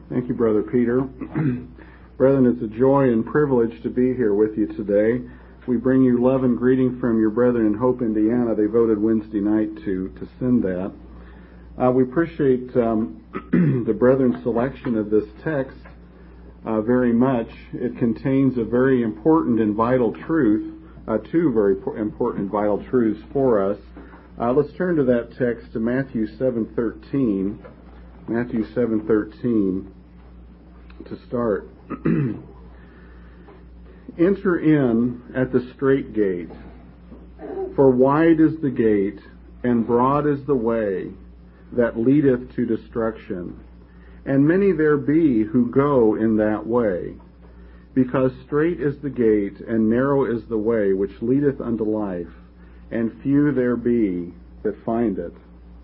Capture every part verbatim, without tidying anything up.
Thank you, Brother Peter. Brethren, it's a joy and privilege to be here with you today. We bring you love and greeting from your brethren in Hope, Indiana. They voted Wednesday night to, to send that. Uh, we appreciate um, the brethren's selection of this text uh, very much. It contains a very important and vital truth, uh, two very important and vital truths for us. Uh, let's turn to that text, to Matthew seven thirteen. Matthew seven thirteen to start. Enter in at the strait gate, for wide is the gate, and broad is the way that leadeth to destruction, and many there be who go in that way. Because strait is the gate, and narrow is the way which leadeth unto life, and few there be that find it.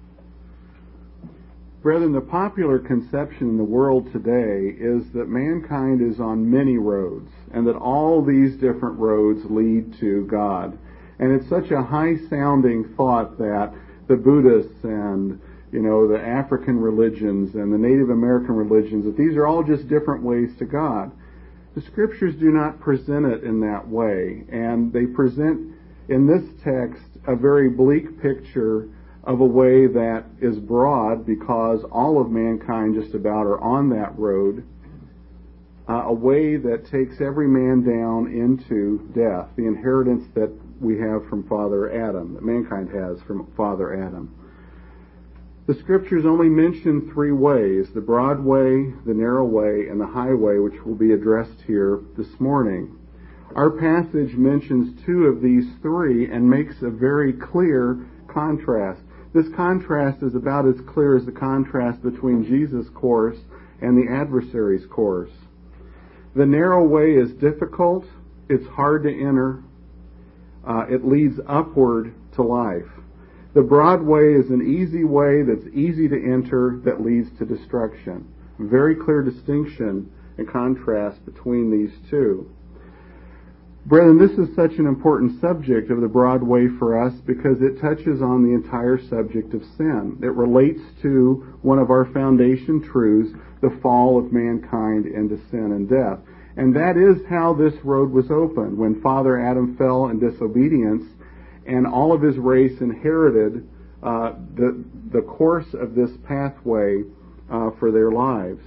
Brethren, the popular conception in the world today is that mankind is on many roads, and that all these different roads lead to God. And it's such a high-sounding thought that the Buddhists and, you know, the African religions and the Native American religions, that these are all just different ways to God. The Scriptures do not present it in that way, and they present in this text a very bleak picture of a way that is broad, because all of mankind just about are on that road, uh, a way that takes every man down into death, the inheritance that we have from Father Adam, that mankind has from Father Adam. The Scriptures only mention three ways: the broad way, the narrow way, and the highway, which will be addressed here this morning. Our passage mentions two of these three and makes a very clear contrast. This contrast is about as clear as the contrast between Jesus' course and the adversary's course. The narrow way is difficult, it's hard to enter, uh, it leads upward to life. The broad way is an easy way that's easy to enter, that leads to destruction. Very clear distinction and contrast between these two. Brethren, this is such an important subject of the broad way for us because it touches on the entire subject of sin. It relates to one of our foundation truths, the fall of mankind into sin and death. And that is how this road was opened. When Father Adam fell in disobedience and all of his race inherited uh, the, the course of this pathway uh, for their lives.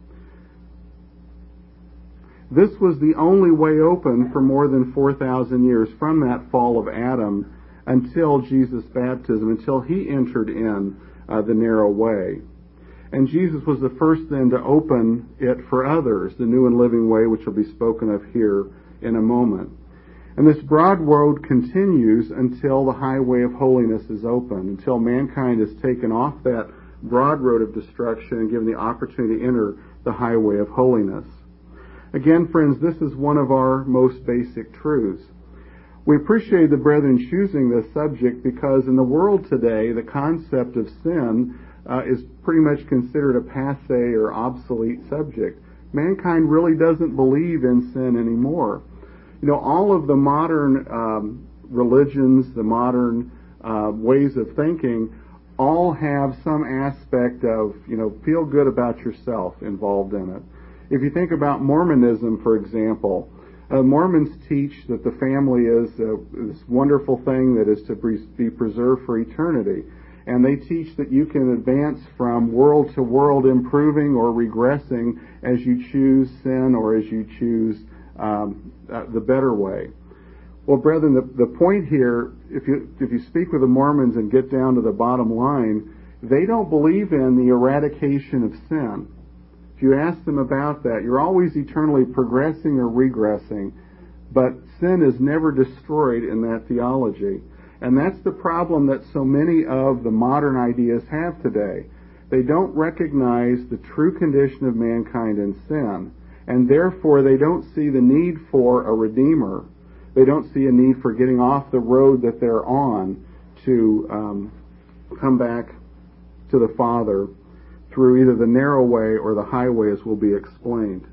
This was the only way open for more than four thousand years, from that fall of Adam until Jesus' baptism, until he entered in uh, the narrow way. And Jesus was the first then to open it for others, the new and living way, which will be spoken of here in a moment. And this broad road continues until the highway of holiness is open, until mankind is taken off that broad road of destruction and given the opportunity to enter the highway of holiness. Again, friends, this is one of our most basic truths. We appreciate the brethren choosing this subject because in the world today, the concept of sin uh, is pretty much considered a passé or obsolete subject. Mankind really doesn't believe in sin anymore. You know, all of the modern um, religions, the modern uh, ways of thinking, all have some aspect of, you know, feel good about yourself involved in it. If you think about Mormonism, for example, uh, Mormons teach that the family is uh, this wonderful thing that is to be preserved for eternity. And they teach that you can advance from world to world, improving or regressing as you choose sin or as you choose um, uh, the better way. Well, brethren, the, the point here, if you, if you speak with the Mormons and get down to the bottom line, they don't believe in the eradication of sin. If you ask them about that, you're always eternally progressing or regressing, but sin is never destroyed in that theology. And that's the problem that so many of the modern ideas have today. They don't recognize the true condition of mankind in sin, and therefore they don't see the need for a redeemer. They don't see a need for getting off the road that they're on to um, come back to the Father through either the narrow way or the highway, as will be explained.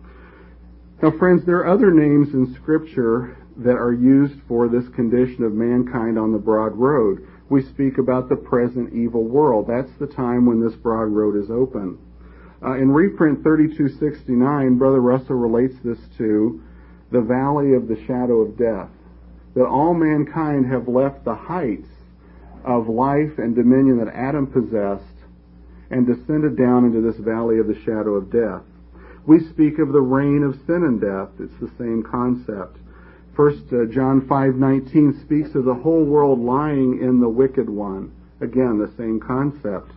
Now, friends, there are other names in Scripture that are used for this condition of mankind on the broad road. We speak about the present evil world. That's the time when this broad road is open. Uh, in reprint thirty-two sixty-nine, Brother Russell relates this to the valley of the shadow of death, that all mankind have left the heights of life and dominion that Adam possessed and descended down into this valley of the shadow of death. We speak of the reign of sin and death. It's the same concept. First uh, John five nineteen speaks of the whole world lying in the wicked one. Again, the same concept.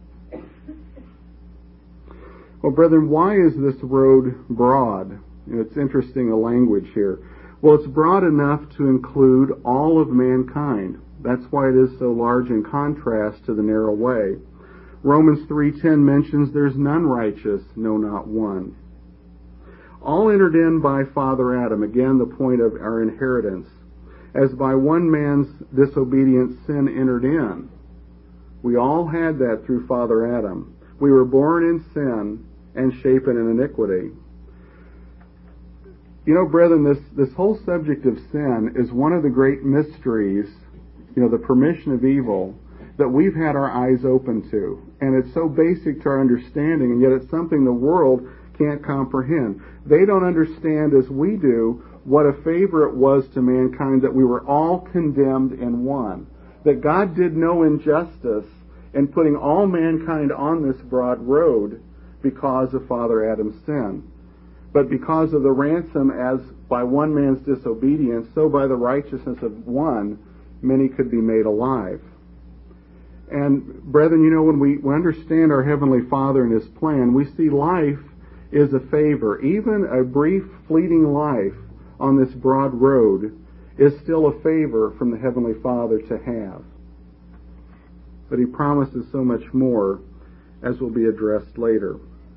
Well, brethren, why is this road broad? You know, it's interesting, the language here. Well, it's broad enough to include all of mankind. That's why it is so large in contrast to the narrow way. Romans three ten mentions there's none righteous, no, not one. All entered in by Father Adam. Again, the point of our inheritance. As by one man's disobedience sin entered in. We all had that through Father Adam. We were born in sin and shapen in iniquity. You know, brethren, this, this whole subject of sin is one of the great mysteries, you know, the permission of evil, that we've had our eyes open to. And it's so basic to our understanding, and yet it's something the world can't comprehend. They don't understand as we do what a favor it was to mankind that we were all condemned in one. That God did no injustice in putting all mankind on this broad road because of Father Adam's sin. But because of the ransom, as by one man's disobedience, so by the righteousness of one, many could be made alive. And brethren, you know, when we understand our Heavenly Father and His plan, we see life is a favor. Even a brief, fleeting life on this broad road is still a favor from the Heavenly Father to have. But He promises so much more, as will be addressed later.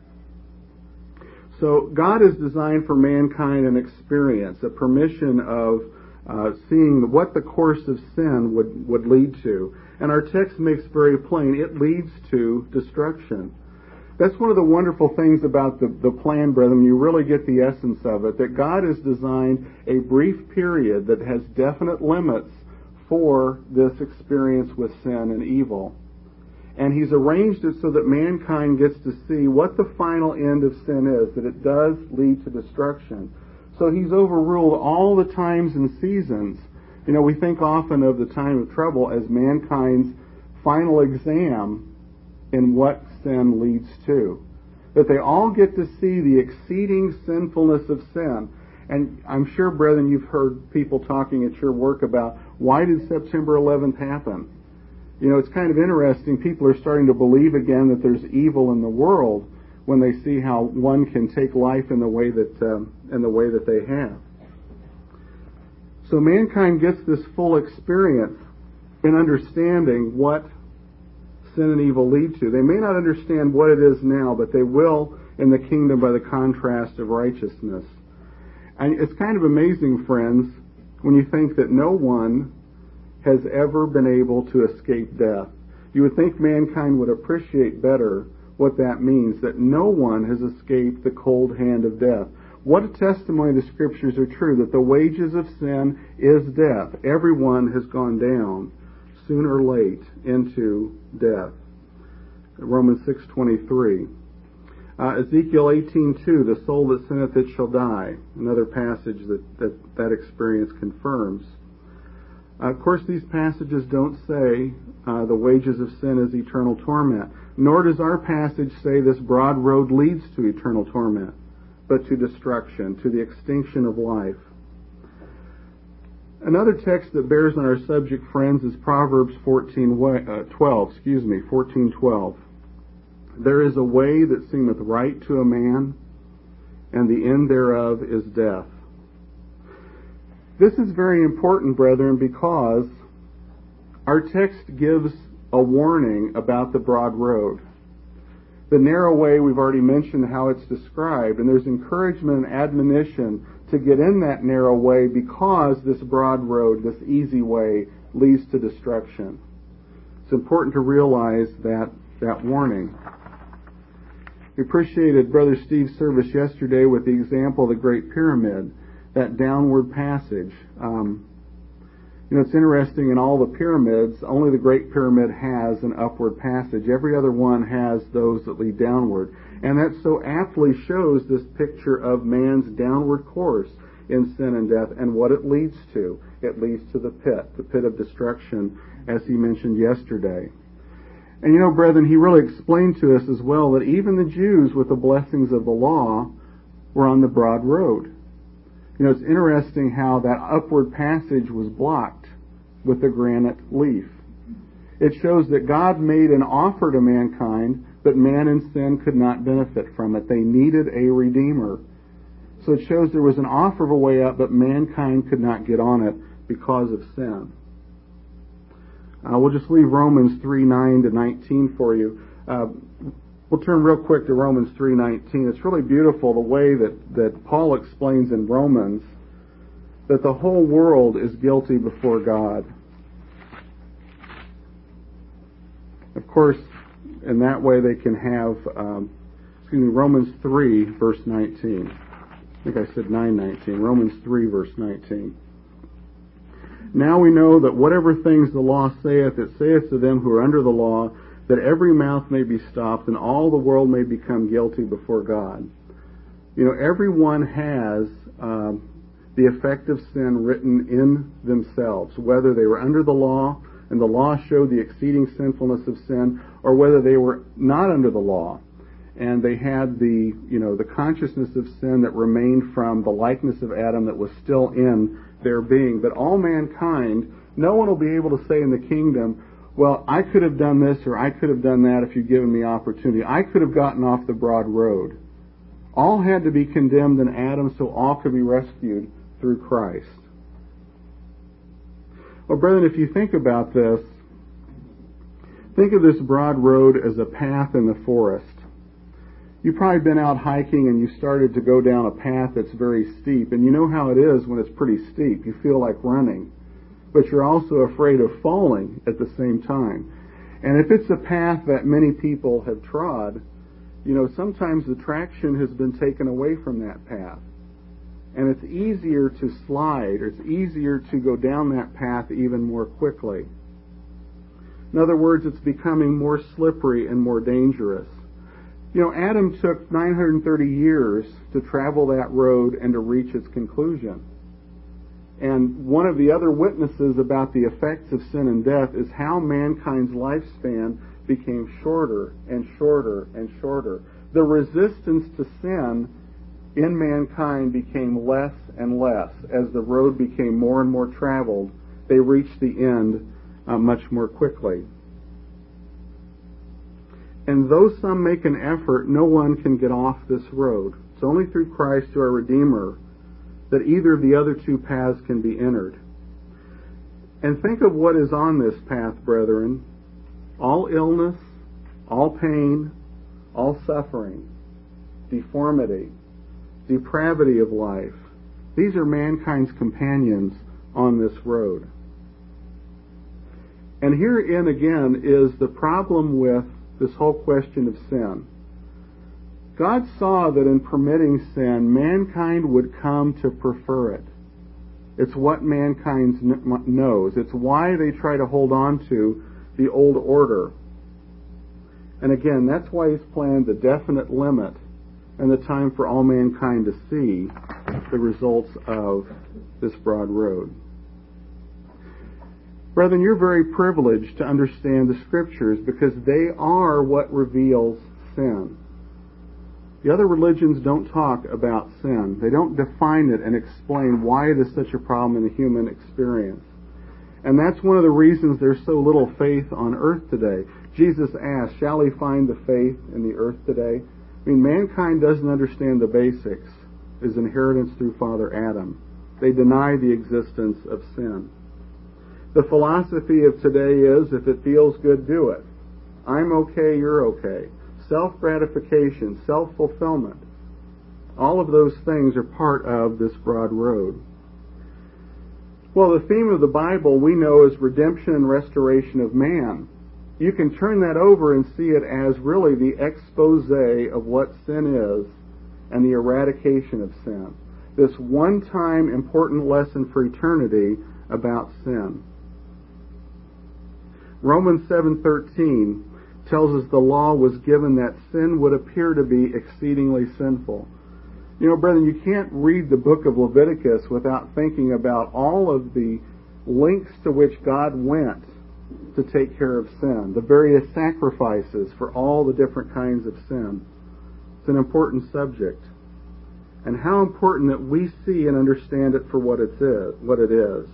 So God has designed for mankind an experience, a permission of uh, seeing what the course of sin would, would lead to. And our text makes very plain, it leads to destruction. That's one of the wonderful things about the, the plan, brethren. You really get the essence of it, that God has designed a brief period that has definite limits for this experience with sin and evil. And He's arranged it so that mankind gets to see what the final end of sin is, that it does lead to destruction. So He's overruled all the times and seasons. You know, we think often of the time of trouble as mankind's final exam in what sin leads to. That they all get to see the exceeding sinfulness of sin. And I'm sure, brethren, you've heard people talking at your work about, why did September eleventh happen? You know, it's kind of interesting. People are starting to believe again that there's evil in the world when they see how one can take life in the way that um, in the way that they have. So mankind gets this full experience in understanding what sin and evil lead to. They may not understand what it is now, but they will in the kingdom by the contrast of righteousness. And it's kind of amazing, friends, when you think that no one has ever been able to escape death. You would think mankind would appreciate better what that means, that no one has escaped the cold hand of death. What a testimony the Scriptures are true, that the wages of sin is death. Everyone has gone down, sooner or late, into death. Romans six twenty-three. Uh, Ezekiel eighteen two, the soul that sinneth it shall die. Another passage that that, that experience confirms. Uh, of course, these passages don't say uh, the wages of sin is eternal torment, nor does our passage say this broad road leads to eternal torment, but to destruction, to the extinction of life. Another text that bears on our subject, friends, is Proverbs fourteen twelve. Excuse me, fourteen twelve. There is a way that seemeth right to a man, and the end thereof is death. This is very important, brethren, because our text gives a warning about the broad road. The narrow way, we've already mentioned how it's described, and there's encouragement and admonition to get in that narrow way because this broad road, this easy way, leads to destruction. It's important to realize that, that warning. We appreciated Brother Steve's service yesterday with the example of the Great Pyramid, that downward passage. Um, You know, it's interesting, in all the pyramids, only the Great Pyramid has an upward passage. Every other one has those that lead downward. And that so aptly shows this picture of man's downward course in sin and death and what it leads to. It leads to the pit, the pit of destruction, as he mentioned yesterday. And you know, brethren, he really explained to us as well that even the Jews, with the blessings of the law, were on the broad road. You know, it's interesting how that upward passage was blocked with the granite leaf. It shows that God made an offer to mankind, but man in sin could not benefit from it. They needed a Redeemer. So it shows there was an offer of a way up, but mankind could not get on it because of sin. Uh, we'll just leave Romans three nine to nineteen for you. Uh, we'll turn real quick to Romans three nineteen. It's really beautiful the way that, that Paul explains in Romans that the whole world is guilty before God. Of course, in that way they can have, um, excuse me, Romans three, verse nineteen. I think I said nine nineteen. Romans three, verse nineteen. Now we know that whatever things the law saith, it saith to them who are under the law, that every mouth may be stopped, and all the world may become guilty before God. You know, everyone has um, the effect of sin written in themselves, whether they were under the law, and the law showed the exceeding sinfulness of sin, or whether they were not under the law, and they had the, you know, the consciousness of sin that remained from the likeness of Adam that was still in their being. But all mankind, no one will be able to say in the kingdom, well, I could have done this or I could have done that if you'd given me opportunity. I could have gotten off the broad road. All had to be condemned in Adam so all could be rescued through Christ. Well, brethren, if you think about this, think of this broad road as a path in the forest. You've probably been out hiking and you started to go down a path that's very steep, and you know how it is when it's pretty steep. You feel like running, but you're also afraid of falling at the same time. And if it's a path that many people have trod, you know, sometimes the traction has been taken away from that path. And it's easier to slide, or it's easier to go down that path even more quickly. In other words, it's becoming more slippery and more dangerous. You know, Adam took nine hundred thirty years to travel that road and to reach its conclusion. And one of the other witnesses about the effects of sin and death is how mankind's lifespan became shorter and shorter and shorter. The resistance to sin in mankind became less and less. As the road became more and more traveled, they reached the end uh, much more quickly. And though some make an effort, no one can get off this road. It's only through Christ, our Redeemer, that either of the other two paths can be entered. And think of what is on this path, brethren. All illness, all pain, all suffering, deformity, depravity of life. These are mankind's companions on this road. And herein again is the problem with this whole question of sin. God saw that in permitting sin, mankind would come to prefer it. It's what mankind knows. It's why they try to hold on to the old order. And again, that's why He's planned the definite limit and the time for all mankind to see the results of this broad road. Brethren, you're very privileged to understand the Scriptures because they are what reveals sin. The other religions don't talk about sin. They don't define it and explain why it is such a problem in the human experience. And that's one of the reasons there's so little faith on earth today. Jesus asked, shall He find the faith in the earth today? I mean, mankind doesn't understand the basics, His inheritance through Father Adam. They deny the existence of sin. The philosophy of today is, if it feels good, do it. I'm okay, you're okay. Self-gratification, self-fulfillment. All of those things are part of this broad road. Well, the theme of the Bible we know is redemption and restoration of man. You can turn that over and see it as really the expose of what sin is and the eradication of sin. This one-time important lesson for eternity about sin. Romans seven thirteen tells us the law was given that sin would appear to be exceedingly sinful. You know, brethren, you can't read the book of Leviticus without thinking about all of the lengths to which God went to take care of sin, the various sacrifices for all the different kinds of sin. It's an important subject. And how important that we see and understand it for what it is. What it is.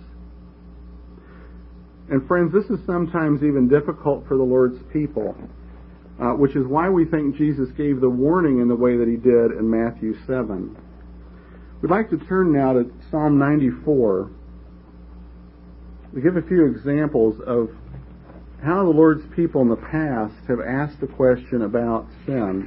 And friends, this is sometimes even difficult for the Lord's people, uh, which is why we think Jesus gave the warning in the way that he did in Matthew seven. We'd like to turn now to Psalm ninety-four to give a few examples of how the Lord's people in the past have asked the question about sin.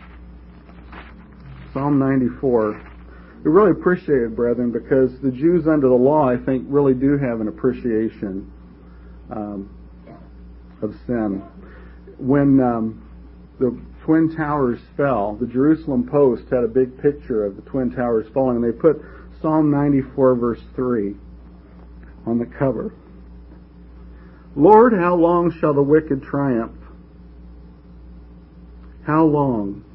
Psalm ninety-four. We really appreciate it, brethren, because the Jews under the law, I think, really do have an appreciation um, of sin. When um, the Twin Towers fell, the Jerusalem Post had a big picture of the Twin Towers falling, and they put Psalm ninety-four, verse three on the cover. Lord, how long shall the wicked triumph? How long?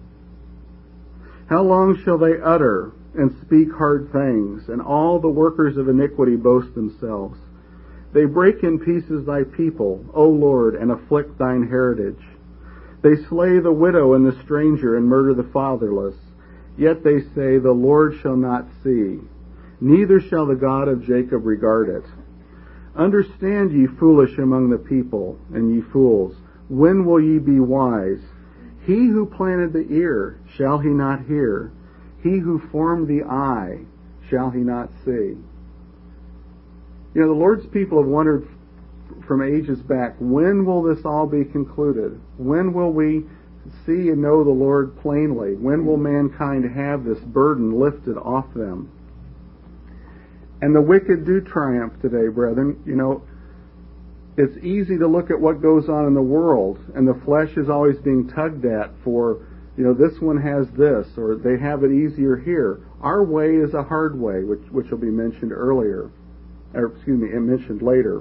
How long shall they utter and speak hard things, and all the workers of iniquity boast themselves? They break in pieces thy people, O Lord, and afflict thine heritage. They slay the widow and the stranger, and murder the fatherless. Yet they say, the Lord shall not see, neither shall the God of Jacob regard it. Understand, ye foolish among the people, and ye fools, when will ye be wise? He who planted the ear, shall he not hear? He who formed the eye, shall he not see? You know, the Lord's people have wondered from ages back, when will this all be concluded? When will we see and know the Lord plainly? When will mankind have this burden lifted off them? And the wicked do triumph today, brethren. You know, it's easy to look at what goes on in the world, and the flesh is always being tugged at for, you know, this one has this, or they have it easier here. Our way is a hard way, which which will be mentioned earlier, or excuse me, mentioned later.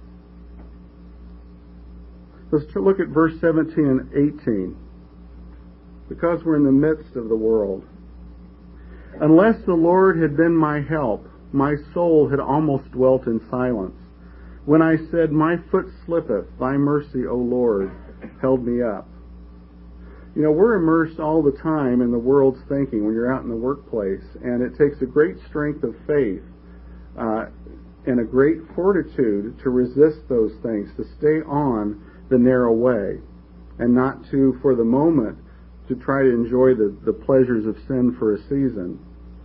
Let's look at verse seventeen and eighteen. Because we're in the midst of the world. Unless the Lord had been my help, my soul had almost dwelt in silence. When I said, my foot slippeth, thy mercy, O Lord, held me up. You know, we're immersed all the time in the world's thinking when you're out in the workplace, and it takes a great strength of faith uh, and a great fortitude to resist those things, to stay on the narrow way, and not to, for the moment, to try to enjoy the, the pleasures of sin for a season.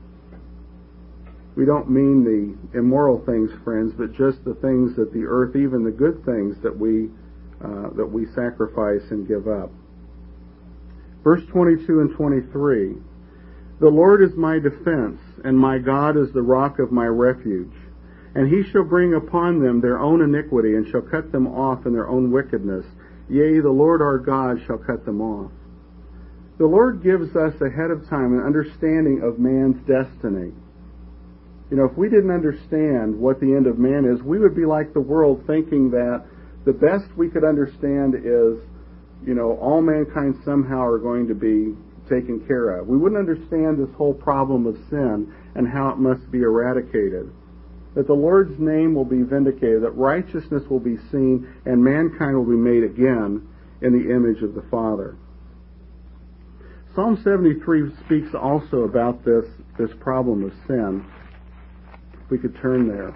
We don't mean the immoral things, friends, but just the things that the earth, even the good things that we uh, that we sacrifice and give up. Verse twenty-two and twenty-three, the Lord is my defense, and my God is the rock of my refuge. And he shall bring upon them their own iniquity, and shall cut them off in their own wickedness. Yea, the Lord our God shall cut them off. The Lord gives us ahead of time an understanding of man's destiny. You know, if we didn't understand what the end of man is, we would be like the world, thinking that the best we could understand is, you know, all mankind somehow are going to be taken care of. We wouldn't understand this whole problem of sin and how it must be eradicated. That the Lord's name will be vindicated, that righteousness will be seen, and mankind will be made again in the image of the Father. Psalm seventy-three speaks also about this, this problem of sin. If we could turn there.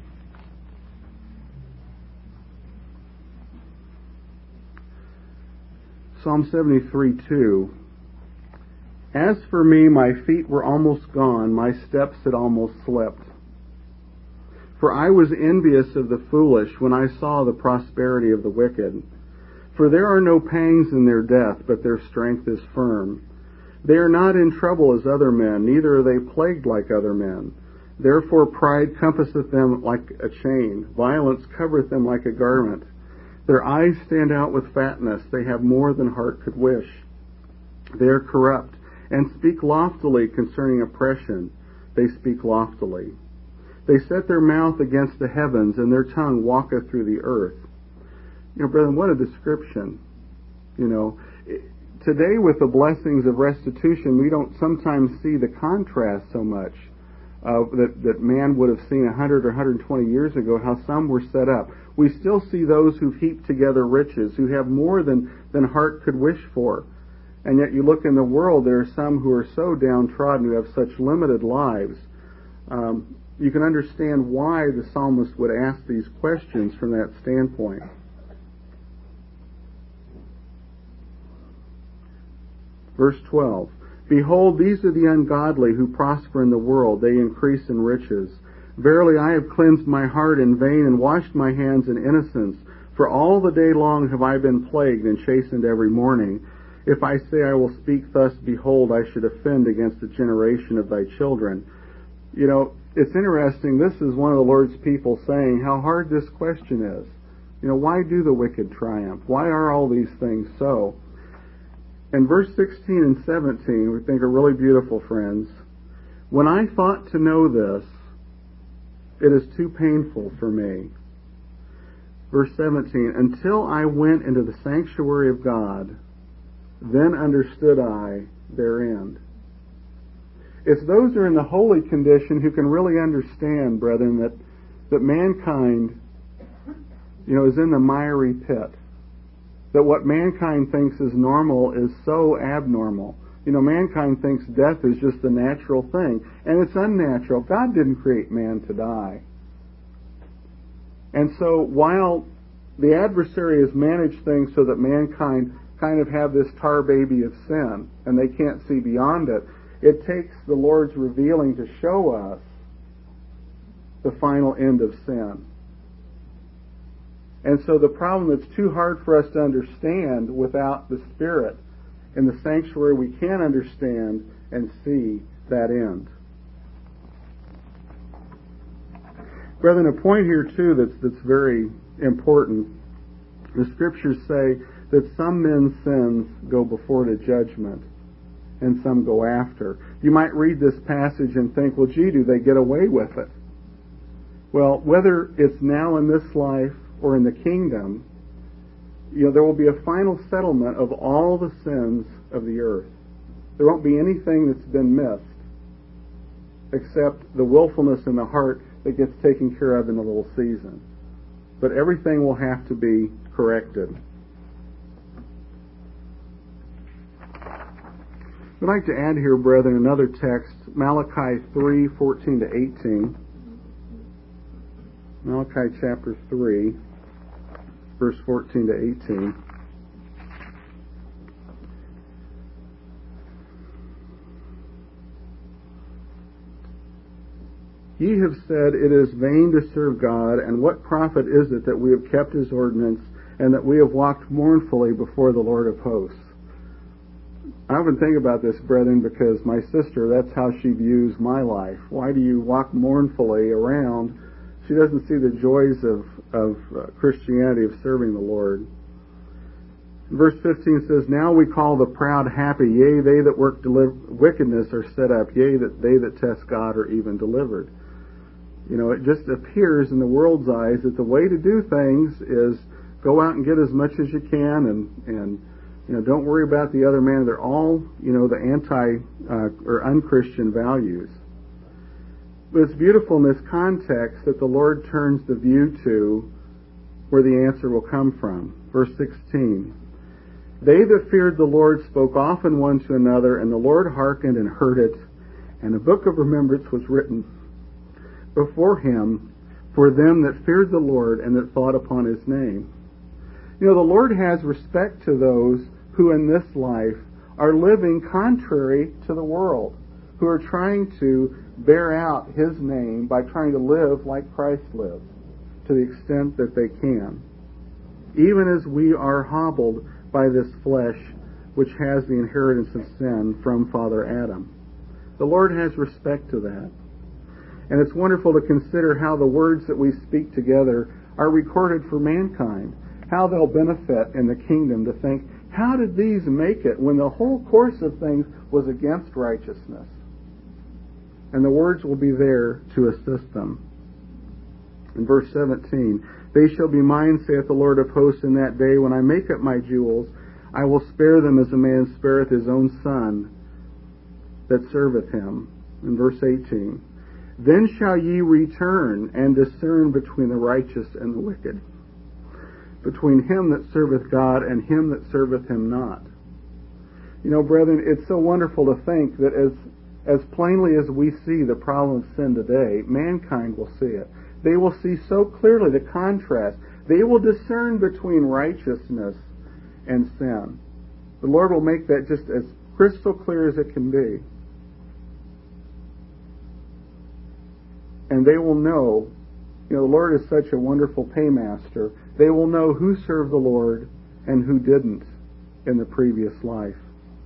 Psalm seventy-three, two. As for me, my feet were almost gone, my steps had almost slipped. For I was envious of the foolish when I saw the prosperity of the wicked. For there are no pangs in their death, but their strength is firm. They are not in trouble as other men, neither are they plagued like other men. Therefore pride compasseth them like a chain, violence covereth them like a garment. Their eyes stand out with fatness, they have more than heart could wish. They are corrupt, and speak loftily concerning oppression. They speak loftily. They set their mouth against the heavens, and their tongue walketh through the earth. You know, brethren, what a description. You know, today with the blessings of restitution, we don't sometimes see the contrast so much uh, that, that man would have seen one hundred or one hundred twenty years ago, how some were set up. We still see those who've heaped together riches, who have more than, than heart could wish for. And yet you look in the world, there are some who are so downtrodden, who have such limited lives. Um, you can understand why the psalmist would ask these questions from that standpoint. Verse twelve, Behold, these are the ungodly who prosper in the world. They increase in riches. Verily, I have cleansed my heart in vain and washed my hands in innocence. For all the day long have I been plagued and chastened every morning. If I say I will speak thus, behold, I should offend against the generation of thy children. You know, it's interesting. This is one of the Lord's people saying how hard this question is. You know, why do the wicked triumph? Why are all these things so? And verse sixteen and seventeen, we think are really beautiful, friends. When I thought to know this, it is too painful for me. Verse seventeen, Until I went into the sanctuary of God, then understood I their end. It's those who are in the holy condition who can really understand, brethren, that, that mankind, you know, is in the miry pit. That what mankind thinks is normal is so abnormal. You know, mankind thinks death is just the natural thing, and it's unnatural. God didn't create man to die. And so while the adversary has managed things so that mankind kind of have this tar baby of sin, and they can't see beyond it, it takes the Lord's revealing to show us the final end of sin. And so the problem that's too hard for us to understand without the Spirit, in the sanctuary we can understand and see that end. Brethren, a point here too that's, that's very important. The Scriptures say that some men's sins go before to judgment and some go after. You might read this passage and think, well, gee, do they get away with it? Well, whether it's now in this life or in the kingdom, you know, there will be a final settlement of all the sins of the earth. There won't be anything that's been missed except the willfulness in the heart that gets taken care of in a little season. But everything will have to be corrected. I'd like to add here, brethren, another text, Malachi three, fourteen to eighteen. Malachi chapter three, verse fourteen to eighteen. Ye have said, It is vain to serve God, and what profit is it that we have kept his ordinance, and that we have walked mournfully before the Lord of hosts? I often think about this, brethren, because my sister, that's how she views my life. Why do you walk mournfully around? She doesn't see the joys of, of uh, Christianity, of serving the Lord. Verse fifteen says, Now we call the proud happy, yea, they that work deli- wickedness are set up, yea, that they that test God are even delivered. You know, it just appears in the world's eyes that the way to do things is go out and get as much as you can, and, and you know, don't worry about the other man. They're all, you know, the anti uh, or unchristian values. But it's beautiful in this context that the Lord turns the view to where the answer will come from. Verse sixteen. They that feared the Lord spoke often one to another, and the Lord hearkened and heard it, and a book of remembrance was written before him for them that feared the Lord and that thought upon his name. You know, the Lord has respect to those who in this life are living contrary to the world, who are trying to bear out his name by trying to live like Christ lived to the extent that they can. Even as we are hobbled by this flesh which has the inheritance of sin from Father Adam. The Lord has respect to that. And it's wonderful to consider how the words that we speak together are recorded for mankind, how they'll benefit in the kingdom, to think, how did these make it when the whole course of things was against righteousness? And the words will be there to assist them. In verse seventeen, they shall be mine, saith the Lord of hosts, in that day when I make up my jewels. I will spare them as a man spareth his own son that serveth him. In verse eighteen, then shall ye return and discern between the righteous and the wicked, between him that serveth God and him that serveth him not. You know, brethren, it's so wonderful to think that as as plainly as we see the problem of sin today, mankind will see it. They will see so clearly the contrast. They will discern between righteousness and sin. The Lord will make that just as crystal clear as it can be. And they will know, you know, the Lord is such a wonderful paymaster. They will know who served the Lord and who didn't in the previous life.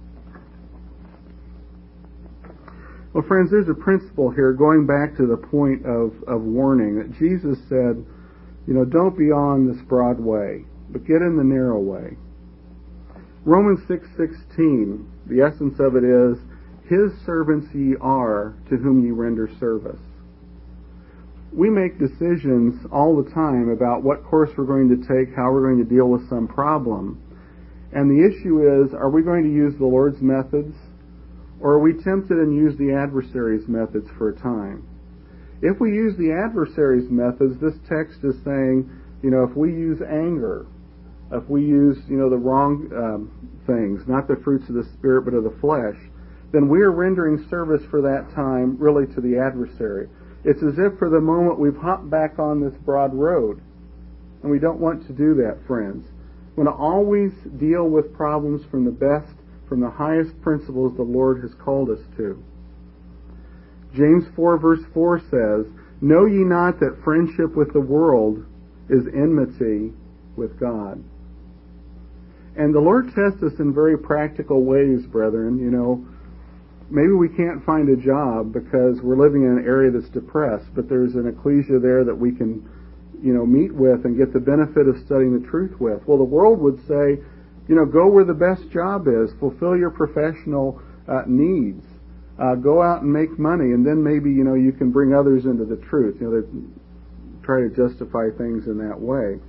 Well, friends, there's a principle here, going back to the point of, of warning, that Jesus said, you know, don't be on this broad way, but get in the narrow way. Romans six sixteen, the essence of it is, his servants ye are, to whom ye render service. We make decisions all the time about what course we're going to take, how we're going to deal with some problem. And the issue is, are we going to use the Lord's methods, or are we tempted and use the adversary's methods for a time? If we use the adversary's methods, this text is saying, you know, if we use anger, if we use, you know, the wrong um, things, not the fruits of the Spirit but of the flesh, then we are rendering service for that time really to the adversary. It's as if for the moment we've hopped back on this broad road. And we don't want to do that, friends. We want to always deal with problems from the best, from the highest principles the Lord has called us to. James four verse four says, know ye not that friendship with the world is enmity with God? And the Lord tests us in very practical ways, brethren. You know, maybe we can't find a job because we're living in an area that's depressed, but there's an ecclesia there that we can, you know, meet with and get the benefit of studying the truth with. Well, the world would say, you know, go where the best job is, fulfill your professional uh, needs, uh, go out and make money, and then maybe, you know, you can bring others into the truth. You know, they try to justify things in that way.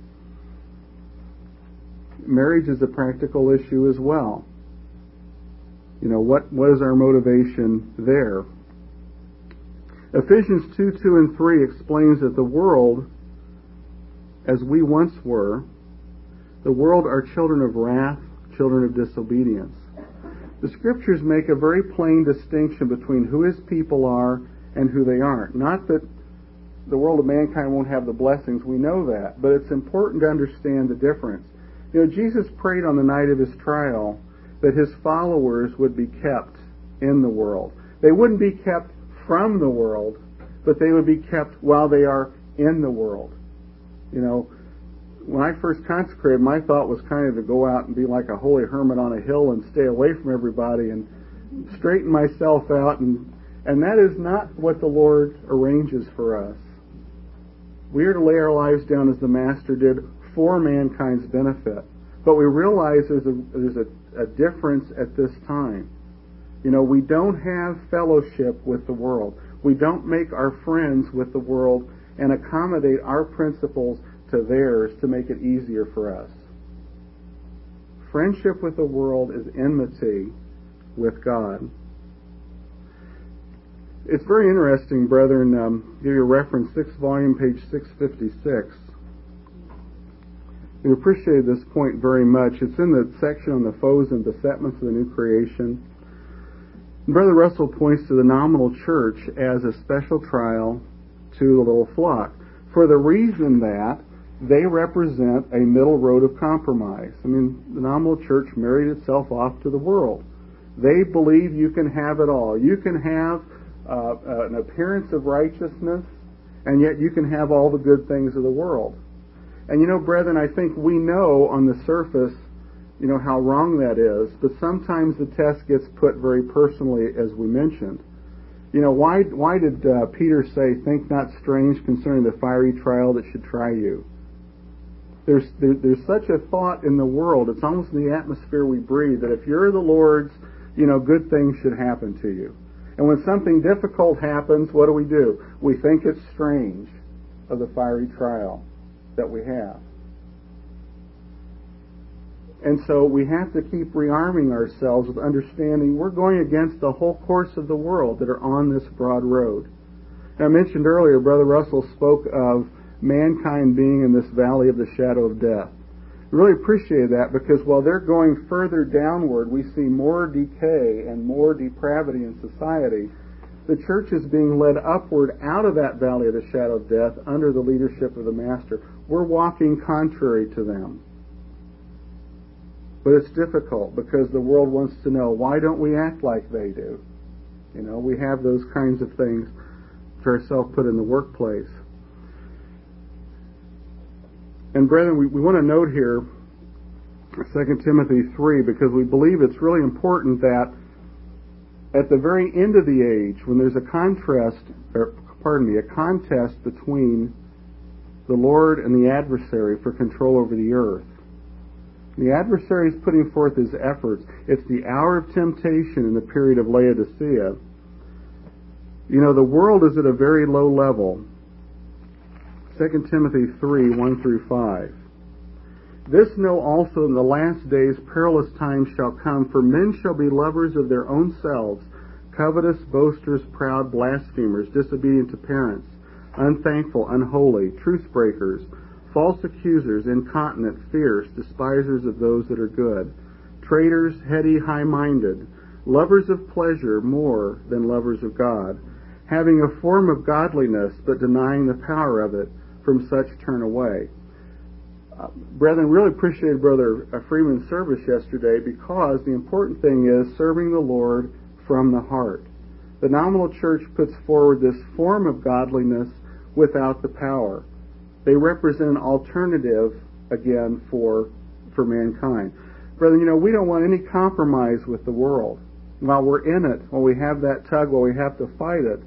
Marriage is a practical issue as well. You know, what, what is our motivation there? Ephesians two, two and three explains that the world, as we once were, the world are children of wrath, children of disobedience. The Scriptures make a very plain distinction between who His people are and who they aren't. Not that the world of mankind won't have the blessings, we know that, but it's important to understand the difference. You know, Jesus prayed on the night of His trial that His followers would be kept in the world. They wouldn't be kept from the world, but they would be kept while they are in the world. You know, when I first consecrated, my thought was kind of to go out and be like a holy hermit on a hill and stay away from everybody and straighten myself out, and and that is not what the Lord arranges for us. We are to lay our lives down as the Master did for mankind's benefit. But we realize there's a there's a, a difference at this time. You know, we don't have fellowship with the world. We don't make our friends with the world and accommodate our principles to theirs to make it easier for us. Friendship with the world is enmity with God. It's very interesting, brethren. Um, give you a reference, sixth volume, page six fifty-six. We appreciate this point very much. It's in the section on the foes and besetments of the new creation. And Brother Russell points to the nominal church as a special trial to the little flock, for the reason that they represent a middle road of compromise. I mean, the nominal church married itself off to the world. They believe you can have it all. You can have uh, an appearance of righteousness, and yet you can have all the good things of the world. And you know, brethren, I think we know on the surface, you know, how wrong that is, but sometimes the test gets put very personally, as we mentioned. You know, why why did uh, Peter say, think not strange concerning the fiery trial that should try you? There's there, there's such a thought in the world, it's almost in the atmosphere we breathe, that if you're the Lord's, you know, good things should happen to you. And when something difficult happens, what do we do? We think it's strange. of the fiery trial that we have. And so we have to keep rearming ourselves with understanding we're going against the whole course of the world that are on this broad road. And I mentioned earlier, Brother Russell spoke of mankind being in this valley of the shadow of death. I really appreciate that, because while they're going further downward, we see more decay and more depravity in society. The church is being led upward out of that valley of the shadow of death under the leadership of the Master. We're walking contrary to them. But it's difficult because the world wants to know, why don't we act like they do? You know, we have those kinds of things to ourselves put in the workplace. And brethren, we, we want to note here Second Timothy three, because we believe it's really important that at the very end of the age, when there's a contrast, or, pardon me, a contest between the Lord and the adversary for control over the earth, the adversary is putting forth his efforts. It's the hour of temptation in the period of Laodicea. You know, the world is at a very low level. Second Timothy three, one through five. This know also, in the last days perilous times shall come, for men shall be lovers of their own selves, covetous, boasters, proud, blasphemers, disobedient to parents, unthankful, unholy, truce breakers, false accusers, incontinent, fierce, despisers of those that are good, traitors, heady, high-minded, lovers of pleasure more than lovers of God, having a form of godliness, but denying the power of it. From such turn away. Uh, brethren, really appreciated Brother Freeman's service yesterday, because the important thing is serving the Lord from the heart. The nominal church puts forward this form of godliness without the power. They represent an alternative, again, for for mankind. Brethren, you know, we don't want any compromise with the world. While we're in it, while we have that tug, while we have to fight it,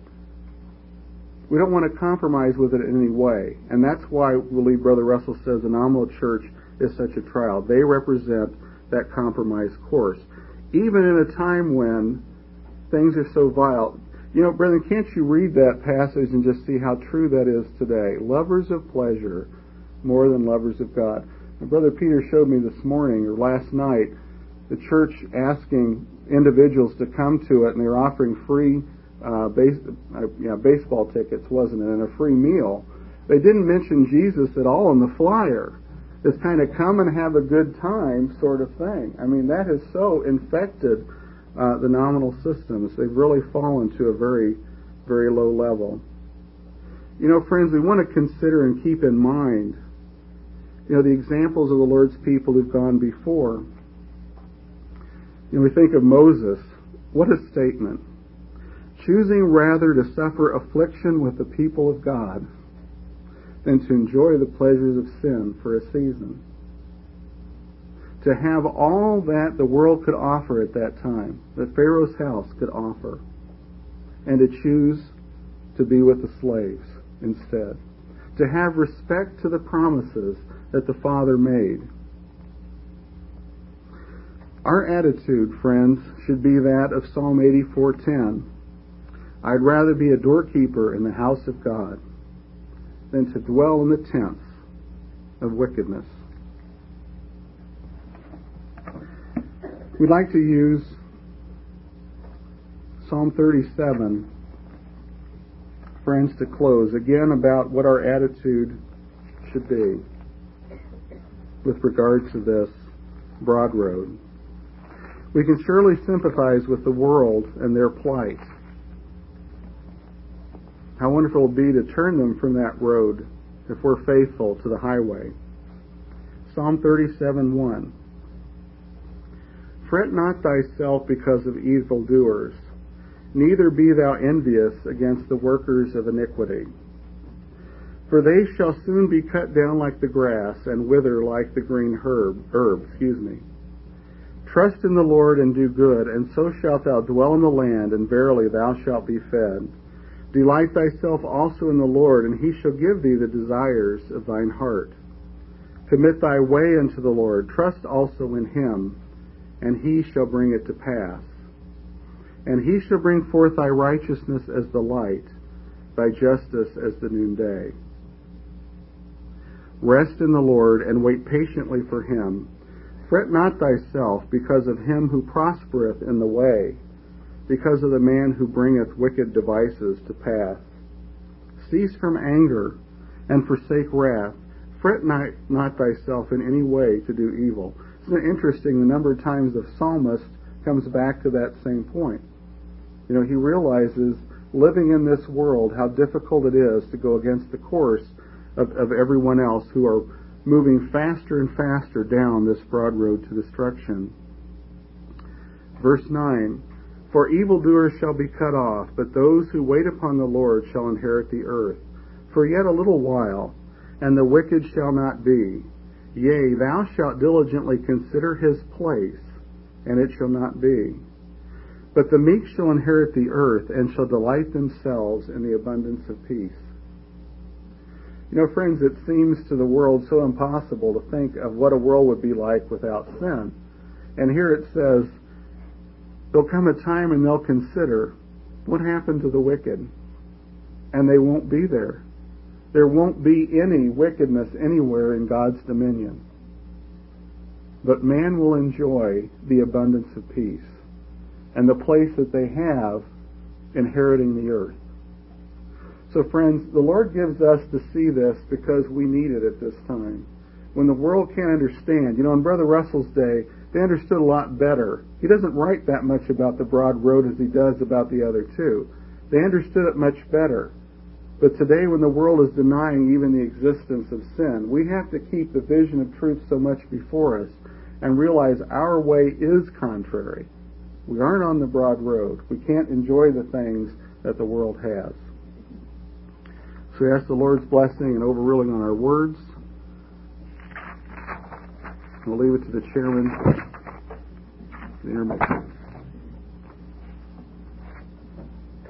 we don't want to compromise with it in any way. And that's why we believe Brother Russell says the nominal church is such a trial. They represent that compromise course. Even in a time when things are so vile. You know, brethren, can't you read that passage and just see how true that is today? Lovers of pleasure more than lovers of God. And Brother Peter showed me this morning, or last night, the church asking individuals to come to it, and they're offering free uh, base, uh, yeah, baseball tickets, wasn't it, and a free meal. They didn't mention Jesus at all in the flyer. It's kind of come and have a good time sort of thing. I mean, that has so infected uh, the nominal systems. They've really fallen to a very, very low level. You know, friends, we want to consider and keep in mind, you know, the examples of the Lord's people who've gone before. You know, we think of Moses. What a statement. Choosing rather to suffer affliction with the people of God than to enjoy the pleasures of sin for a season. To have all that the world could offer at that time, that Pharaoh's house could offer, and to choose to be with the slaves instead. To have respect to the promises that the Father made. Our attitude, friends, should be that of Psalm eighty-four ten. I'd rather be a doorkeeper in the house of God than to dwell in the tents of wickedness. We'd like to use Psalm thirty-seven, friends, to close, again about what our attitude should be with regard to this broad road. We can surely sympathize with the world and their plight. How wonderful it will be to turn them from that road if we're faithful to the highway. Psalm thirty-seven one. Fret not thyself because of evildoers, neither be thou envious against the workers of iniquity. For they shall soon be cut down like the grass, and wither like the green herb, herb, excuse me. Trust in the Lord and do good, and so shalt thou dwell in the land, and verily thou shalt be fed. Delight thyself also in the Lord, and he shall give thee the desires of thine heart. Commit thy way unto the Lord, trust also in him, and he shall bring it to pass. And he shall bring forth thy righteousness as the light, thy justice as the noonday. Rest in the Lord, and wait patiently for him. Fret not thyself because of him who prospereth in the way, because of the man who bringeth wicked devices to pass. Cease from anger, and forsake wrath. Fret not, not thyself in any way to do evil. Isn't it interesting the number of times the psalmist comes back to that same point? You know, he realizes living in this world how difficult it is to go against the course of, of everyone else who are moving faster and faster down this broad road to destruction. Verse nine, for evildoers shall be cut off, but those who wait upon the Lord shall inherit the earth. For yet a little while, and the wicked shall not be. Yea, thou shalt diligently consider his place, and it shall not be. But the meek shall inherit the earth, and shall delight themselves in the abundance of peace. You know, friends, it seems to the world so impossible to think of what a world would be like without sin. And here it says, there'll come a time and they'll consider, what happened to the wicked? And they won't be there. There won't be any wickedness anywhere in God's dominion. But man will enjoy the abundance of peace and the place that they have inheriting the earth. So friends, the Lord gives us to see this because we need it at this time. When the world can't understand, you know, in Brother Russell's day, they understood a lot better. He doesn't write that much about the broad road as he does about the other two. They understood it much better. But today, when the world is denying even the existence of sin, we have to keep the vision of truth so much before us and realize our way is contrary. We aren't on the broad road. We can't enjoy the things that the world has. So we ask the Lord's blessing and overruling on our words. We'll leave it to the chairman. The intermission.